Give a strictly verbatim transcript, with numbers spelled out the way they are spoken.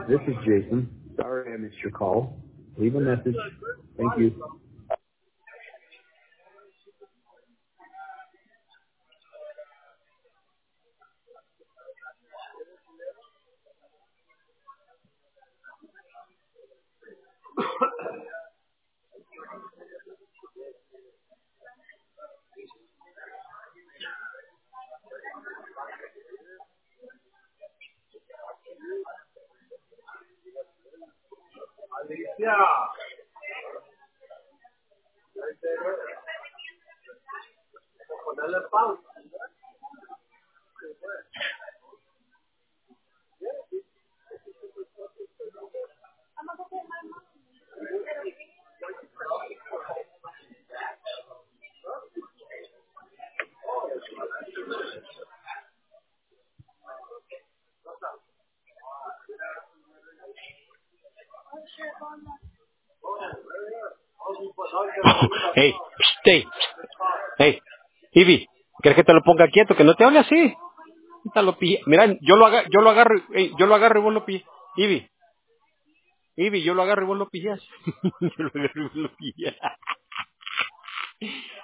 This is Jason. Sorry I missed your call. Leave a message. Thank you. Alicia. Ponerle pausa. Hey, hey, hey, Ivy, ¿quieres que te lo ponga quieto? Que no te hable así. Ahorita lo pilla. Mira, yo lo agarro, yo lo agarro, hey, yo lo agarro y vos lo pillas. Ivy, Ivy, yo lo agarro y vos lo pillas. Yo lo agarro y vos lo pillas.